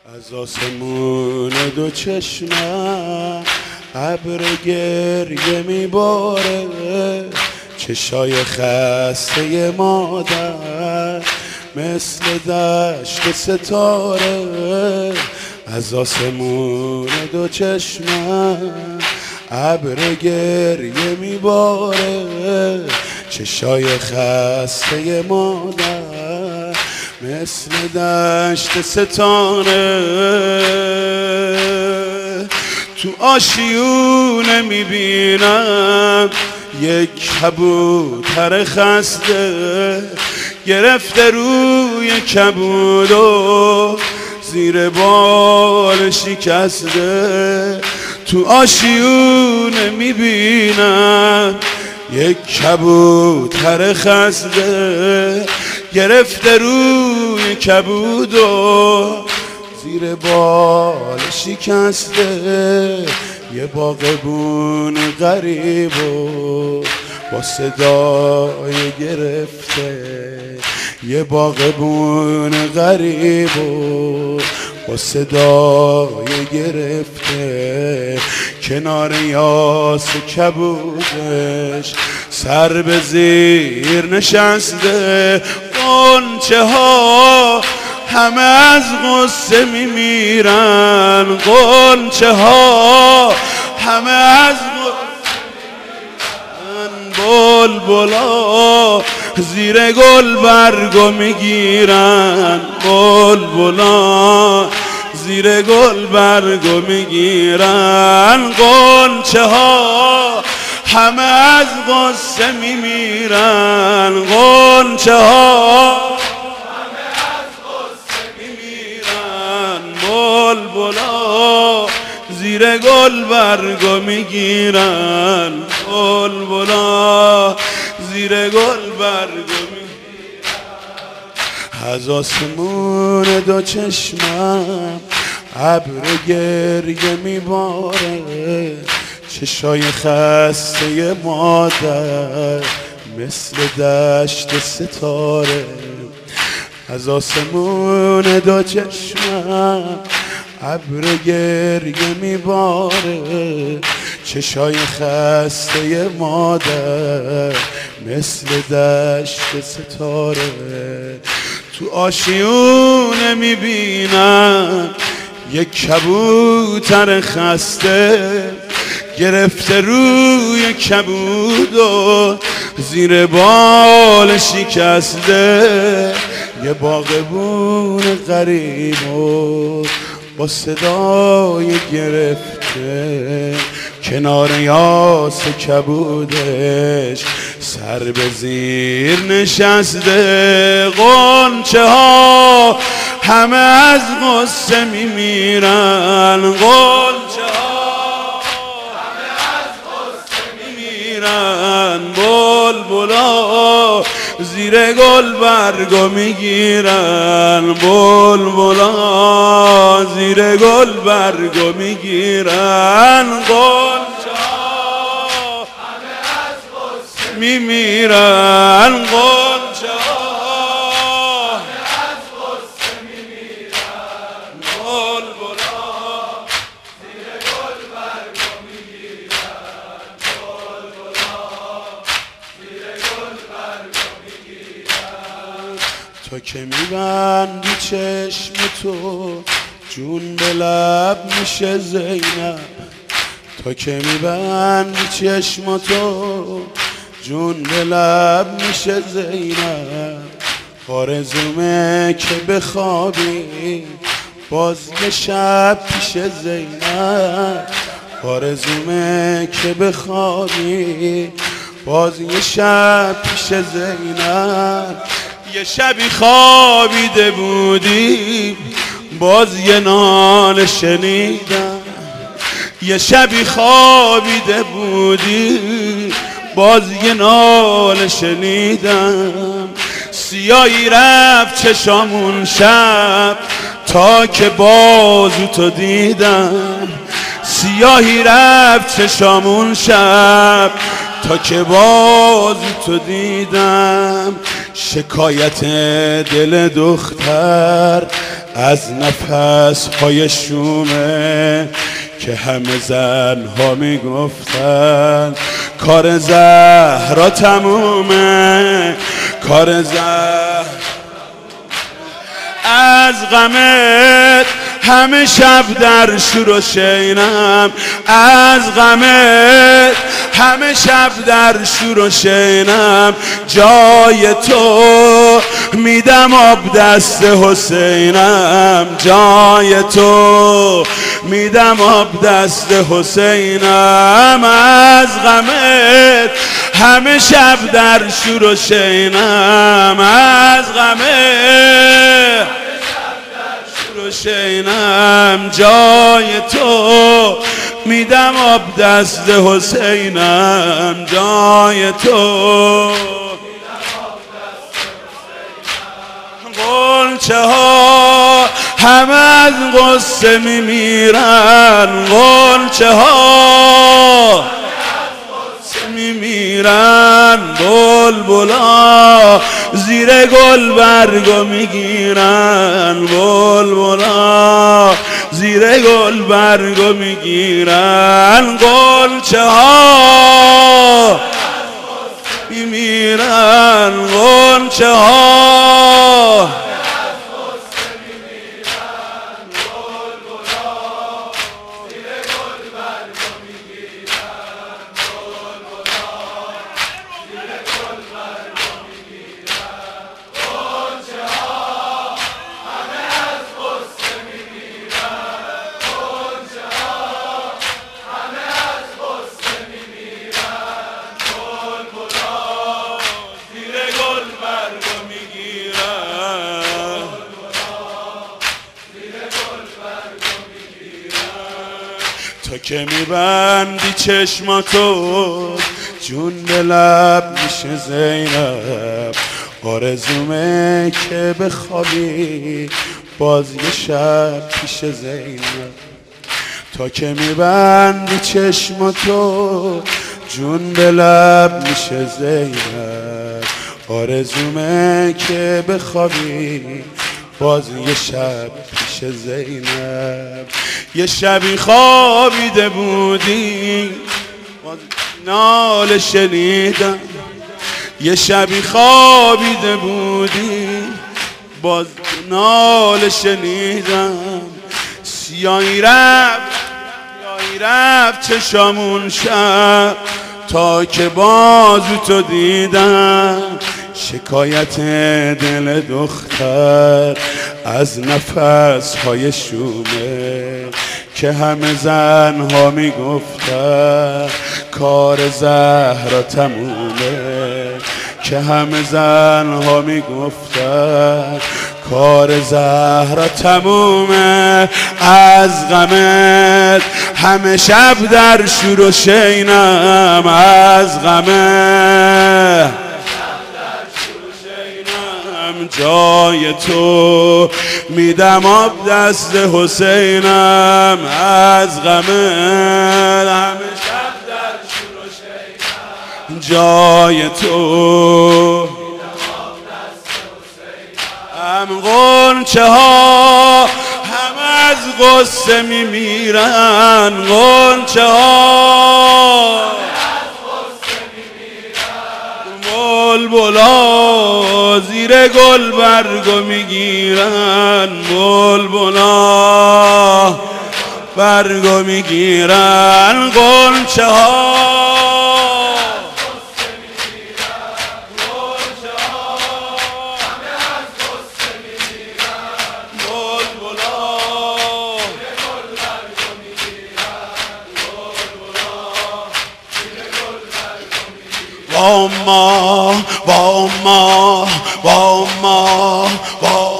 از آسمون دو چشمم ابر گریه میباره، چشای خسته مادر مثل دشت ستاره. از آسمون دو چشمم ابر گریه میباره، چشای خسته مادر مثل دشت ستاره. تو آشیونه میبینم یک کبوتر خسته، گرفته روی کبود و زیر بال شکسته. تو آشیونه میبینم یک کبوتر خسته، گرفته روی کبود و زیر بال شکسته. یه باغبون غریب و با صدای گرفته، یه باغبون غریب و با صدای گرفته. کنار یاس کبودش سر به زیر نشسته. غنچه ها همه از غصه میمیرن، غنچه ها همه از غصه میمیرن. بلبلا زیر گل برگو میگیرن، بلبلا زیر گل برگو میگیرن. غنچه ها همه از غصه میمیرن، غنچه ها همه از غصه میمیرن. بلبلا زیر گل برگو میگیرن، بلبلا زیر گل برگو میگیرن. از آسمون دو چشمم ابر گریه میباره، چشای خسته مادر مثل دشت ستاره. از آسمون دو چشمم ابر گریه میباره، چشای خسته مادر مثل دشت ستاره. تو آشیونه میبینم یک کبوتر خسته، گرفته روی کبود و زیر بال شکسته. یه باغبون غریب و با صدای گرفته، کنار یاس کبودش سر به زیر نشسته. غنچه ها همه از غصه میمیرن، غنچه ها همه از غصه میمیرن. بلبلا زیر گل برگو میگیرن، بلبلا زیر گل برگو میگیرن. غنچه ها همه از غصه میمیرن، غنچه ها همه از غصه میمیرن. بلبلا زیر گل برگو میگیرن، بلبلا زیر گل برگو میگیرن. تو که میبندی چشم تو جون به لب میشه زینب، تو که میبندی چشم تو جون به لب میشه زینب. آرزومه که بخوابی باز یه شب پیش زینب، آرزومه که بخوابی باز یه شب پیش زینب. یه شبی خوابیده بودی باز یه ناله شنیدم، یه شبی خوابیده بودی باز یه ناله شنیدم. سیاهی رفت چشامون شب تا که بازو تو دیدم، سیاهی رفت چشامون شب تا که بازو تو دیدم. شکایت دل دختر از نفس های شومه که همه زن ها میگفتن کار زهرا تمومه، کار زهرا. از غمت همه شب در شور و شینم، از غمت همه شب در شور و شینم، جای تو میدم آب دست حسینم، جای تو میدم آب دست حسینم. از غمت همه شب در شور و شینم، از غمت شینم، جای تو میدم آب دست حسینم، جای تو غنچه ها همه از غصه میمیرن، غنچه ها میمیرن، بلبلا زیر گل برگو میگیرن، بلبلا زیر گل برگو میگیرن، غنچه ها میمیرن، غنچه ها تو که میبندی چشماتو جون به لب میشه زینب، آرزومه که بخوابی باز یه شب پیش زینب. تو که میبندی چشماتو جون به لب میشه زینب، آرزومه که بخوابی باز یه شب پیش زینب. یه شبی خوابیده بودی باز ناله شنیدم، یه شبی خوابیده بودی باز ناله شنیدم، سیاهی رفت چشامون شب تا که بازو تو دیدم، شکایت دل دختر از نفس های شومه که همه زن ها میگفتن کار زهرا تمومه، که همه زن ها میگفتن کار زهرا تمومه. از غمت همه شب در شور و شینم، از غمت جای تو میدم آب دست حسینم، از غمت همه شب در شور و شینم، جای تو میدم آب دست حسینم. غنچه ها همه از غصه میمیرن، غنچه ها بلبلا زیر گل برگو میگیرن، بلبلا برگو میگیرن، غنچه ها واما واما واما واما